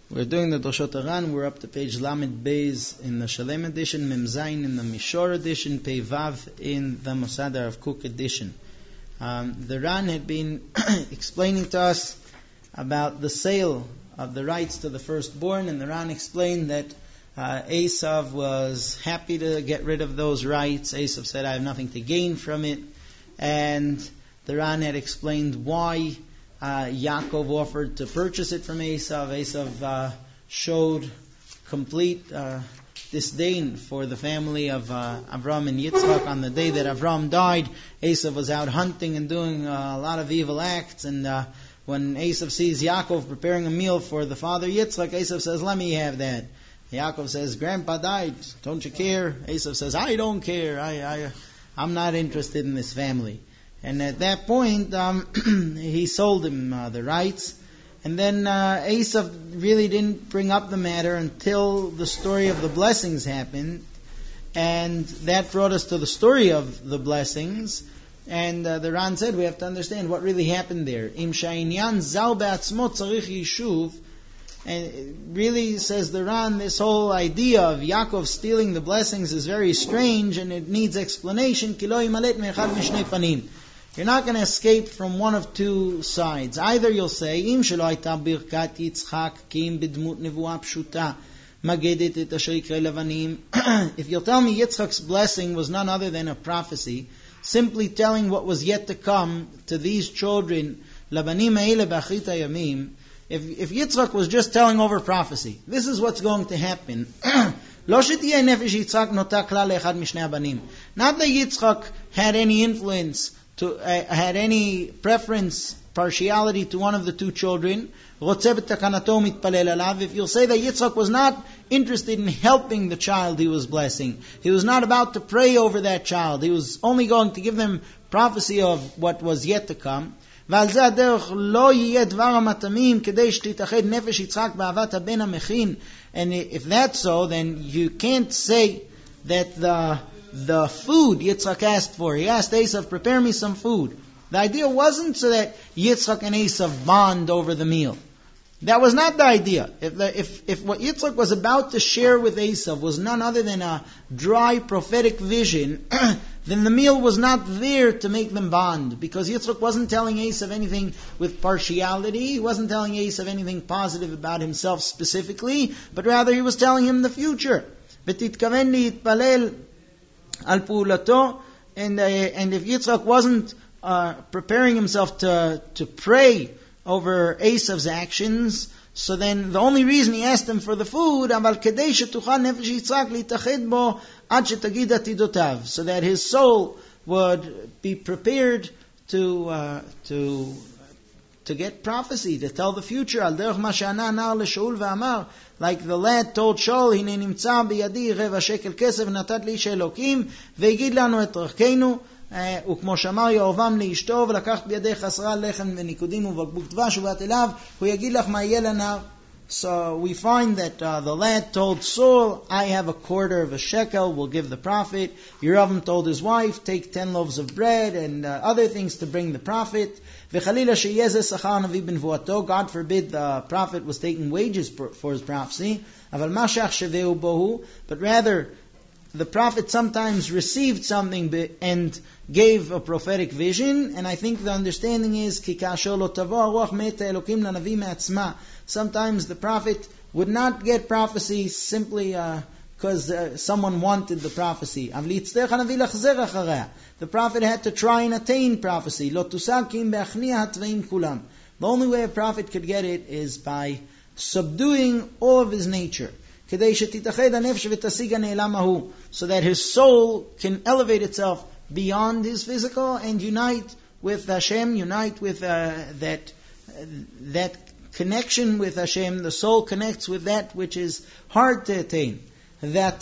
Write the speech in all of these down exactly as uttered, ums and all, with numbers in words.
We're doing the Doshot Aran. We're up to page Lamed Beis in the Shalem edition, Mem Zayin in the Mishor edition, Pei Vav in the Mosad Rav Kook edition. Um, the Ran had been explaining to us about the sale of the rights to the firstborn, and the Ran explained that uh, Esav was happy to get rid of those rights. Esav said, I have nothing to gain from it. And the Ran had explained why Uh, Yaakov offered to purchase it from Esav. Esav uh, showed complete uh, disdain for the family of uh, Avram and Yitzchak. On the day that Avram died, Esav was out hunting and doing uh, a lot of evil acts. And uh, when Esav sees Yaakov preparing a meal for the father Yitzchak, Esav says, let me have that. Yaakov says, Grandpa died. Don't you care? Esav says, I don't care. I, I, I'm not interested in this family. And at that point, um, he sold him uh, the rights. And then uh, Esav really didn't bring up the matter until the story of the blessings happened. And that brought us to the story of the blessings. And uh, the Ran said we have to understand what really happened there. Im sha'inyan zal be'atzmo tzarich yishuv. And it really, says the Ran, this whole idea of Yaakov stealing the blessings is very strange and it needs explanation. Ki lo yimalet me'echad mishnei panim. You're not going to escape from one of two sides. Either you'll say, Im shelo hayta birkat Yitzchak ki im bidmut nevuah pshuta magedet et asher yikra levanim. If you'll tell me Yitzchak's blessing was none other than a prophecy, simply telling what was yet to come to these children, Labanim eile b'achrit hayamim, if, if Yitzchak was just telling over prophecy, this is what's going to happen. Not that Yitzchak had any influence, to uh, had any preference, partiality to one of the two children. If you'll say that Yitzchak was not interested in helping the child he was blessing, he was not about to pray over that child, he was only going to give them prophecy of what was yet to come. And if that's so, then you can't say that the the food Yitzchak asked for, he asked Esav, prepare me some food. The idea wasn't so that Yitzchak and Esav bond over the meal. That was not the idea. If, the, if, if what Yitzchak was about to share with Esav was none other than a dry prophetic vision, then the meal was not there to make them bond. Because Yitzchak wasn't telling Esav anything with partiality, he wasn't telling Esav anything positive about himself specifically, but rather he was telling him the future. ותתכוון להתפלל al pu'ulato, and uh, and if Yitzchak wasn't uh, preparing himself to to pray over Esav's actions, so then the only reason he asked him for the food, aval kedei shetuchal nefesh Yitzchak litached bo ad shetagid atidotav, so that his soul would be prepared to uh, to to get prophecy, to tell the future. Al derech ma she'ana nar leShaul ve'amar, like the lad told Shaul, hine nimtza biyadi reva shekel kesef natat li'ish Elokim ve'yigid lanu et דרכנו, וכמו שאמר ירבעם לאשתו, ולקחת בידך עשרה לחם וניקודים ובקבוק דבש ובאת אליו, הוא יגיד לך מה יהיה לנער. So we find that uh, the lad told Saul, I have a quarter of a shekel, we'll give the prophet. Yeravam told his wife, take ten loaves of bread and uh, other things to bring the prophet. God forbid the prophet was taking wages for his prophecy. But rather, the prophet sometimes received something and gave a prophetic vision, and I think the understanding is sometimes the prophet would not get prophecy simply because uh, uh, someone wanted the prophecy. The prophet had to try and attain prophecy. The only way a prophet could get it is by subduing all of his nature, so that his soul can elevate itself beyond his physical and unite with Hashem, unite with uh, that uh, that connection with Hashem. The soul connects with that which is hard to attain. And uh,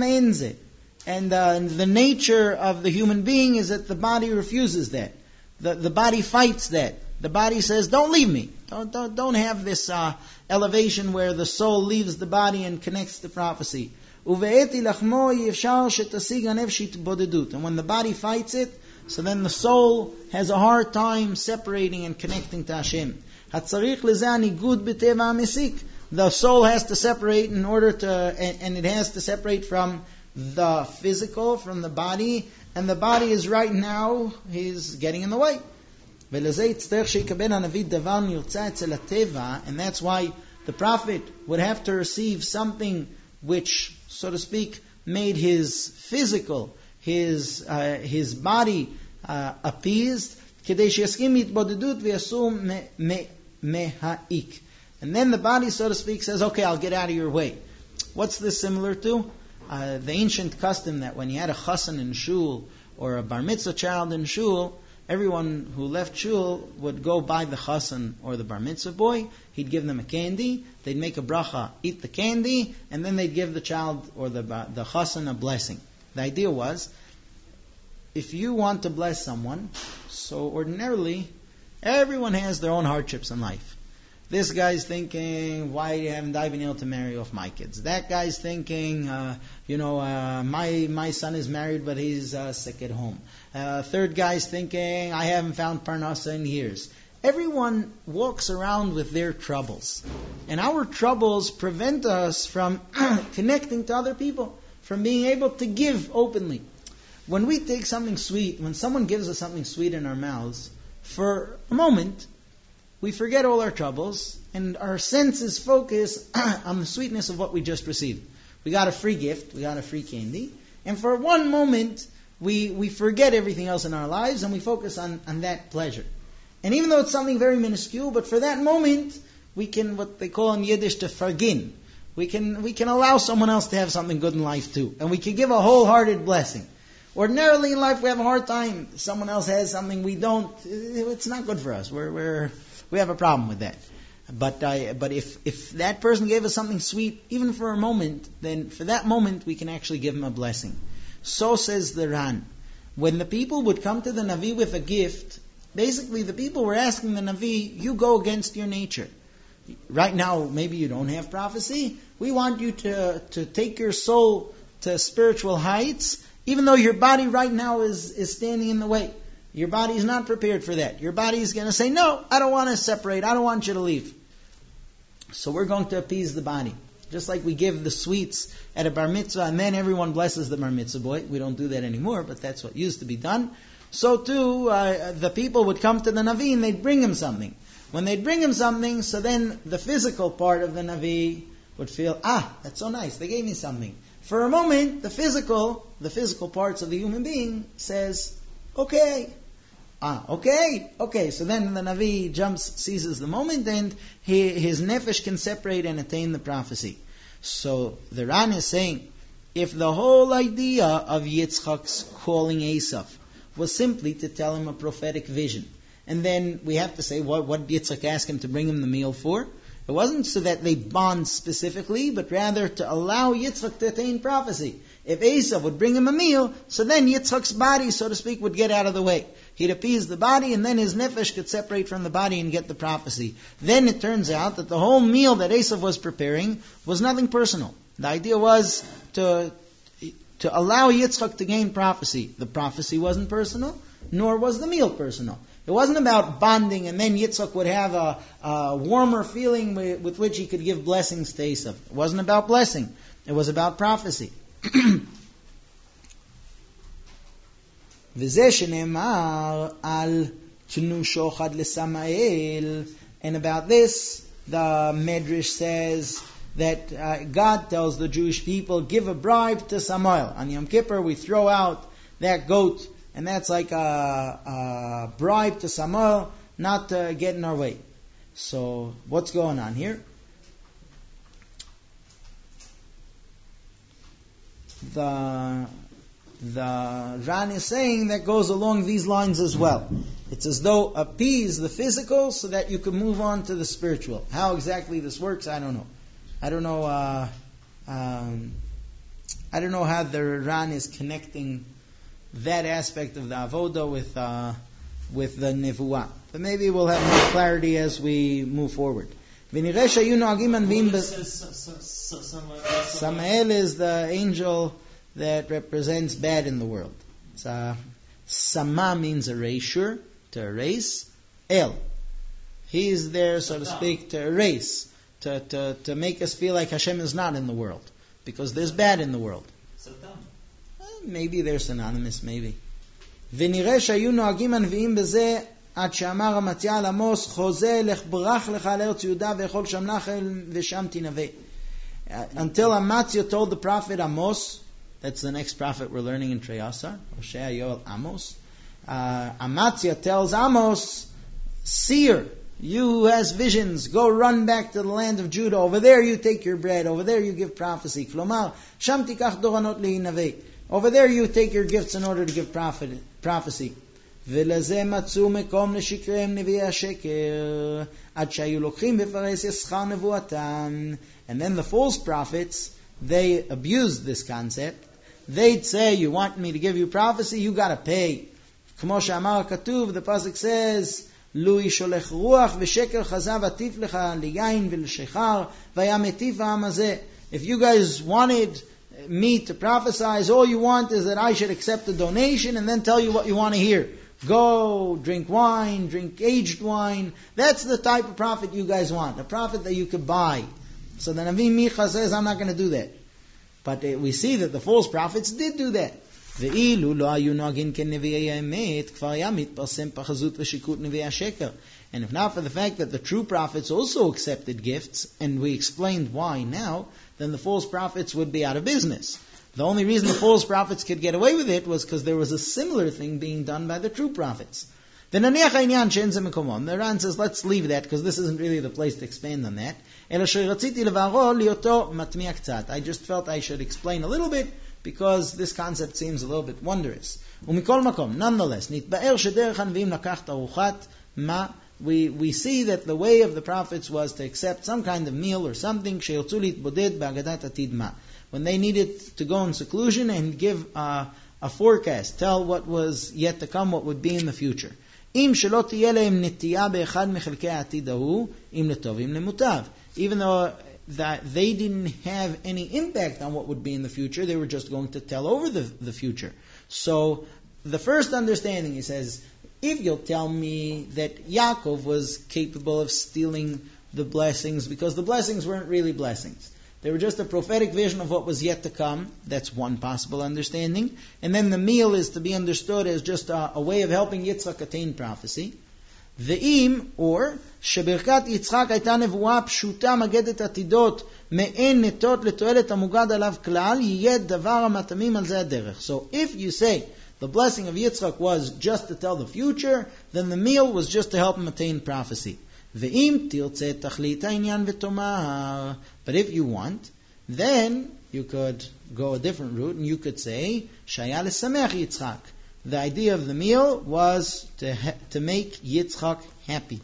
the nature of the human being is that the body refuses that. The, the body fights that. The body says, don't leave me. Don't, don't, don't have this uh, elevation where the soul leaves the body and connects to prophecy. And when the body fights it, so then the soul has a hard time separating and connecting to Hashem. the soul has to separate in order to, and, and it has to separate from the physical, from the body, and the body is right now, he's getting in the way. And that's why the prophet would have to receive something which, so to speak, made his physical, his uh, his body uh, appeased. And then the body, so to speak, says, okay, I'll get out of your way. What's this similar to? Uh, the ancient custom that when you had a chassan in shul or a bar mitzvah child in shul, everyone who left shul would go by the chassan or the bar mitzvah boy. He'd give them a candy. They'd make a bracha, eat the candy, and then they'd give the child or the the chassan a blessing. The idea was, if you want to bless someone, so ordinarily, everyone has their own hardships in life. This guy's thinking, why haven't I been able to marry off my kids? That guy's thinking, uh, you know, uh, my my son is married but he's uh, sick at home. Uh, third guy's thinking, I haven't found parnasa in years. Everyone walks around with their troubles. And our troubles prevent us from connecting to other people, from being able to give openly. When we take something sweet, when someone gives us something sweet in our mouths, for a moment, we forget all our troubles, and our senses focus on the sweetness of what we just received. We got a free gift, we got a free candy, and for one moment, we, we forget everything else in our lives, and we focus on, on that pleasure. And even though it's something very minuscule, but for that moment, we can, what they call in Yiddish, to fargin. We can, we can allow someone else to have something good in life too, and we can give a wholehearted blessing. Ordinarily in life, we have a hard time. Someone else has something we don't. It's not good for us. We're, we're, we have a problem with that. But uh, but if, if that person gave us something sweet, even for a moment, then for that moment we can actually give him a blessing. So says the Ran. When the people would come to the Navi with a gift, basically the people were asking the Navi, you go against your nature. Right now, maybe you don't have prophecy. We want you to, to take your soul to spiritual heights, even though your body right now is, is standing in the way. Your body is not prepared for that. Your body is going to say, no, I don't want to separate. I don't want you to leave. So we're going to appease the body. Just like we give the sweets at a bar mitzvah and then everyone blesses the bar mitzvah boy. We don't do that anymore, but that's what used to be done. So too, uh, the people would come to the Navi and they'd bring him something. When they'd bring him something, so then the physical part of the Navi would feel, ah, that's so nice. They gave me something. For a moment, the physical, the physical parts of the human being says, okay. Ah, okay, okay. So then the Navi jumps, seizes the moment, and he, his nefesh can separate and attain the prophecy. So the Ran is saying, if the whole idea of Yitzchak's calling Esav was simply to tell him a prophetic vision, and then we have to say, what, what did Yitzchak ask him to bring him the meal for? It wasn't so that they bond specifically, but rather to allow Yitzchak to attain prophecy. If Esav would bring him a meal, so then Yitzchak's body, so to speak, would get out of the way. He'd appease the body, and then his nefesh could separate from the body and get the prophecy. Then it turns out that the whole meal that Esav was preparing was nothing personal. The idea was to to allow Yitzchak to gain prophecy. The prophecy wasn't personal, nor was the meal personal. It wasn't about bonding, and then Yitzchak would have a, a warmer feeling with, with which he could give blessings to Esav. It wasn't about blessing. It was about prophecy. And about this, the Medrash says that uh, God tells the Jewish people, give a bribe to Samael. On Yom Kippur, we throw out that goat, and that's like a, a bribe to Samael, not to get in our way. So, what's going on here? The the Ran is saying that goes along these lines as well. It's as though appease the physical so that you can move on to the spiritual. How exactly this works, I don't know. I don't know. Uh, um, I don't know how the Ran is connecting that aspect of the avoda with uh, with the nevuah. But maybe we'll have more clarity as we move forward. Samael is the angel that represents bad in the world. So, Sama means erasure, to erase. El, he is there, so to speak, to erase, to, to, to make us feel like Hashem is not in the world, because there's bad in the world. Uh, maybe they're synonymous, maybe. ונראה שהיו נוהגים הנביאים בזה עד שאמר אמציה על עמוס חוזה לך ברח לך לארץ יהודה ואכול שם נחל ושם תנבא. Until Amatzia told the prophet Amos, that's the next prophet we're learning in Treyasar, Hosea, Yoel, Amos. Uh, Amatzia tells Amos, seer, you who has visions, go run back to the land of Judah. Over there you take your bread. Over there you give prophecy. Klomar, sham tikach doranot lehinaveh. Over there you take your gifts in order to give prophet, prophecy. ולזה מצאו מקום לשקריהם נביאי השקר עד שהיו לוקחים בפרהסיה שכר נבואתם. And then the false prophets, they abused this concept. They'd say, you want me to give you prophecy, you gotta pay. כמו שאמר הכתוב, the pasuk says, לו ישולח רוח ושקר חזה וטיף לך ליין ולשחר והיה מטיף העם הזה. If you guys wanted me to prophesize, all you want is that I should accept a donation and then tell you what you want to hear. Go, drink wine, drink aged wine. That's the type of prophet you guys want. A prophet that you could buy. So the Navi Micha says, I'm not going to do that. But uh, we see that the false prophets did do that. ואילו לא היו נוהגים כנביאי האמת, כבר היה מתפרסם פחזות ושיקות נביאי השקר. And if not for the fact that the true prophets also accepted gifts, and we explained why now, then the false prophets would be out of business. The only reason the false prophets could get away with it was because there was a similar thing being done by the true prophets. The Ran says, let's leave that because this isn't really the place to expand on that. I just felt I should explain a little bit because this concept seems a little bit wondrous. Nonetheless, we, we see that the way of the prophets was to accept some kind of meal or something when they needed to go in seclusion and give uh, a forecast, tell what was yet to come, what would be in the future. Even though that they didn't have any impact on what would be in the future, they were just going to tell over the, the future. So the first understanding, he says, if you'll tell me that Yaakov was capable of stealing the blessings, because the blessings weren't really blessings. They were just a prophetic vision of what was yet to come. That's one possible understanding. And then the meal is to be understood as just a, a way of helping Yitzchak attain prophecy. Ve'im, or, שברכת יצחק הייתה נבואה פשוטה מגדת עתידות מעין נטות לתועלת המוגד עליו כלל, יהיה דבר המתאמים על זה הדרך. So if you say the blessing of Yitzchak was just to tell the future, then the meal was just to help him attain prophecy. ואם תרצה תכלית העניין ותאמר, but if you want, then you could go a different route and you could say, שהיה לשמח יצחק. The idea of the meal was to ha- to make Yitzchak happy.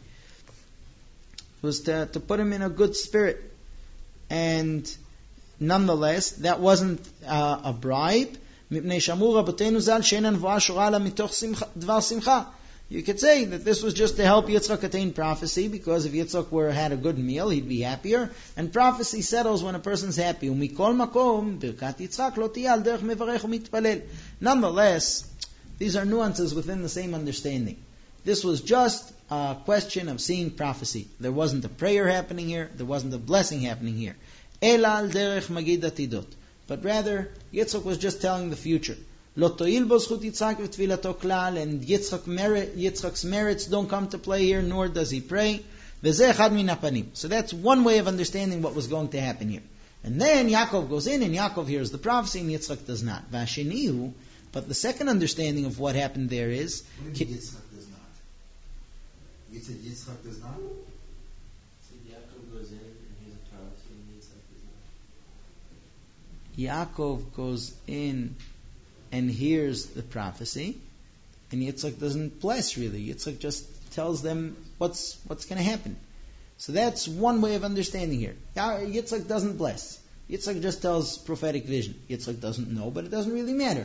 It was to, to put him in a good spirit. And nonetheless, that wasn't uh, a bribe. מפני שאמרו רבותינו ז"ל שאין הנבואה שורה לה מתוך דבר שמחה. You could say that this was just to help Yitzchak attain prophecy, because if Yitzchak were had a good meal, he'd be happier. And prophecy settles when a person's happy. ומכל מקום, ברכת יצחק לא תהיה על דרך מברך ומתפלל. Nonetheless, these are nuances within the same understanding. This was just a question of seeing prophecy. There wasn't a prayer happening here. There wasn't a blessing happening here. אלא על דרך מגיד עתידות. But rather, Yitzchak was just telling the future. לא תועיל בו זכות יצחק ותפילתו כלל, and Yitzchak merit, Yitzchak's merits don't come to play here, nor does he pray. וזה אחד מן הפנים. So that's one way of understanding what was going to happen here. And then Yaakov goes in, and Yaakov hears the prophecy, and Yitzchak does not. והשני הוא, but the second understanding of what happened there is... What do you mean Yitzchak does not? You said Yitzchak does not? So Yaakov goes in and hears a prophecy and Yitzchak does not. Yaakov goes in and hears the prophecy, and Yitzchak doesn't bless really. Yitzchak just tells them what's what's going to happen. So that's one way of understanding here. Yitzchak doesn't bless. Yitzchak just tells prophetic vision. Yitzchak doesn't know, but it doesn't really matter.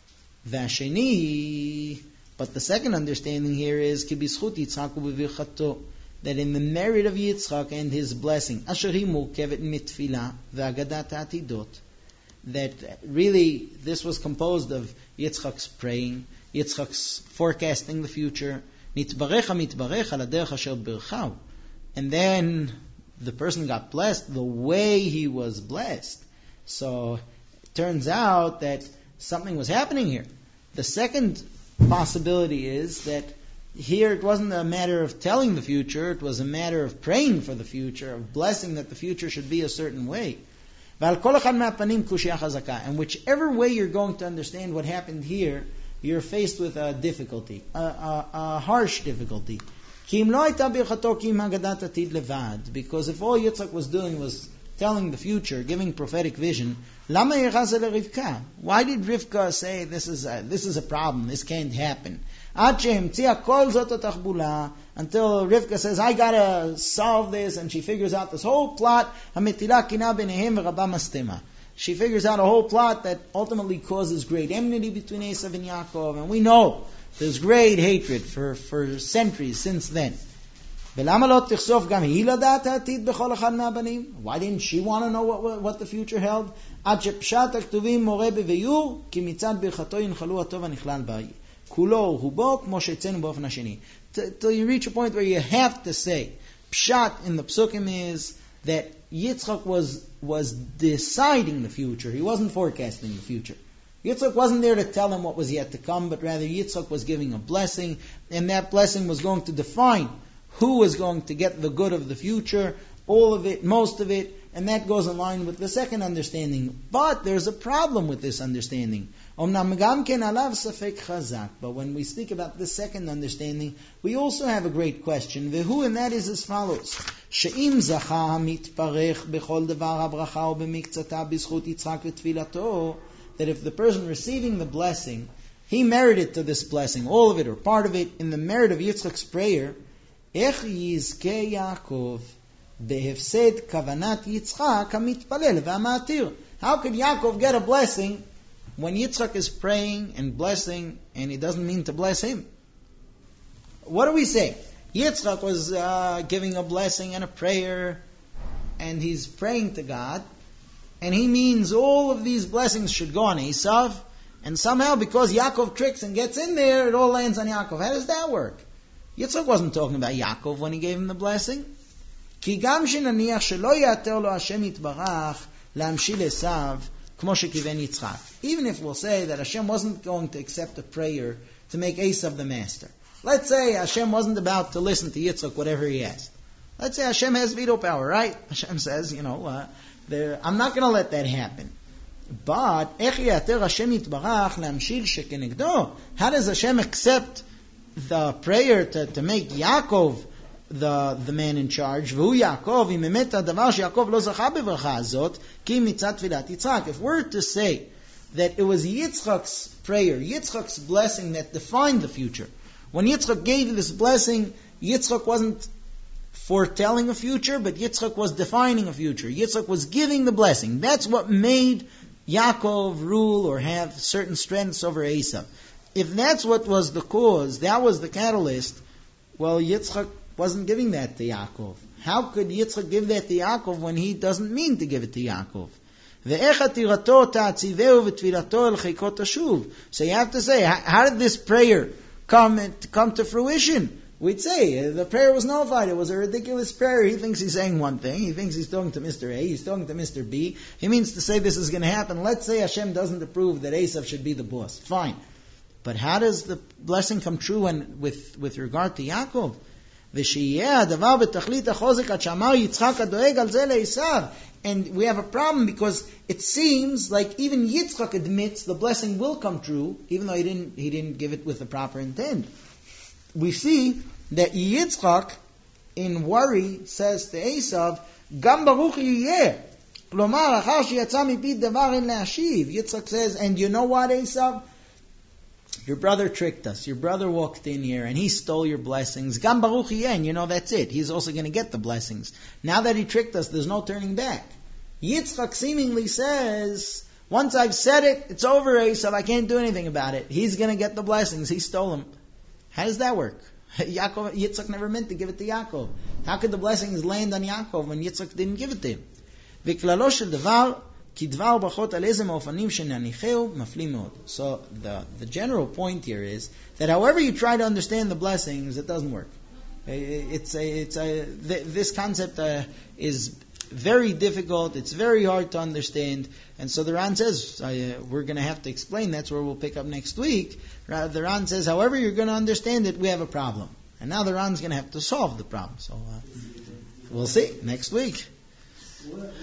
Vasheni, but the second understanding here is ki b'zchut Yitzchak u'b'virchato, that in the merit of Yitzchak and his blessing, asher hi murkevet mitfilah ve'agadat ha'atidot, that really this was composed of Yitzchak's praying, Yitzchak's forecasting the future, nitbarecha mitbarech al haderech asher birchau, and then the person got blessed the way he was blessed. So it turns out that something was happening here. The second possibility is that here it wasn't a matter of telling the future, it was a matter of praying for the future, of blessing that the future should be a certain way. And whichever way you're going to understand what happened here, you're faced with a difficulty, a, a, a harsh difficulty. Because if all Yitzchak was doing was telling the future, giving prophetic vision, why did Rivka say this is a, this is a problem, this can't happen? Until Rivka says, I gotta solve this, and she figures out this whole plot. She figures out a whole plot that ultimately causes great enmity between Esav and Yaakov, and we know there's great hatred for, for centuries since then. Why didn't she want to know what, what the future held? Till you reach a point where you have to say, Pshat in the Psukim is that Yitzchak was was deciding the future. He wasn't forecasting the future. Yitzchak wasn't there to tell him what was yet to come, but rather Yitzchak was giving a blessing, and that blessing was going to define who was going to get the good of the future, all of it, most of it, and that goes in line with the second understanding. But there's a problem with this understanding. But when we speak about the second understanding, we also have a great question. Vehu, and that is as follows. She'im zacha mitparech bechol devar habracha ubemiktzata b'zchut Yitzchak v'tfilato, that if the person receiving the blessing, he merited to this blessing, all of it or part of it, in the merit of Yitzchak's prayer, ech yizke Yaakov behefsed kavanat Yitzchak hamitpalel v'amatir. How could Yaakov get a blessing when Yitzchak is praying and blessing and he doesn't mean to bless him? What do we say? Yitzchak was uh, giving a blessing and a prayer, and he's praying to God, and he means all of these blessings should go on Esav, and somehow because Yaakov tricks and gets in there, it all lands on Yaakov. How does that work? Yitzchak wasn't talking about Yaakov when he gave him the blessing. Ki gam shenaniach shelo yater lo Hashem yitbarach lamshil Esav kmo shekiven Yitzchak. Even if we'll say that Hashem wasn't going to accept a prayer to make Esav the master. Let's say Hashem wasn't about to listen to Yitzchak whatever he asked. Let's say Hashem has veto power, right? Hashem says, you know, uh, there, I'm not going to let that happen. But ech yater Hashem yitbarach lamshil shekenegdo. How does Hashem accept the prayer to, to make Yaakov the the man in charge? V'hu Yaakov im emet hadavar sheYaakov lo zacha bebracha azot ki mitzat tfilat Yitzchak. If we're to say that it was Yitzchak's prayer, Yitzchak's blessing that defined the future, when Yitzchak gave this blessing, Yitzchak wasn't foretelling a future, but Yitzchak was defining a future. Yitzchak was giving the blessing. That's what made Yaakov rule or have certain strengths over Esav. If that's what was the cause, that was the catalyst, well, Yitzchak wasn't giving that to Yaakov. How could Yitzchak give that to Yaakov when he doesn't mean to give it to Yaakov? So you have to say, how did this prayer come come to fruition? We'd say the prayer was nullified. It was a ridiculous prayer. He thinks he's saying one thing. He thinks he's talking to Mister A. He's talking to Mister B. He means to say this is going to happen. Let's say Hashem doesn't approve that Esav should be the boss. Fine. But how does the blessing come true when, with, with regard to Yaakov? And we have a problem because it seems like even Yitzchak admits the blessing will come true, even though he didn't he didn't give it with the proper intent. We see that Yitzchak, in worry, says to Esav, Gam baruch yiyeh. Klomar, achar sheyatza mipi davar en le'ashiv. Yitzchak says, and you know what, Esav? Your brother tricked us. Your brother walked in here and he stole your blessings. Gam baruch yiyeh, and you know that's it. He's also going to get the blessings. Now that he tricked us, there's no turning back. Yitzchak seemingly says, once I've said it, it's over, Esav. I can't do anything about it. He's going to get the blessings. He stole them. How does that work? Yaakov, Yitzchak never meant to give it to Yaakov. How could the blessings land on Yaakov when Yitzchak didn't give it to him? V'klalo shel davar ki dvar brachot al ezem ha'ofanim shenanicheu mafli meod. So the the general point here is that however you try to understand the blessings, it doesn't work. It's a, it's a, th- this concept uh, is very difficult. It's very hard to understand. And so the Ran says, uh, we're going to have to explain. That's where we'll pick up next week. The Ran says, however you're going to understand it, we have a problem. And now the Ran's going to have to solve the problem. So uh, we'll see next week.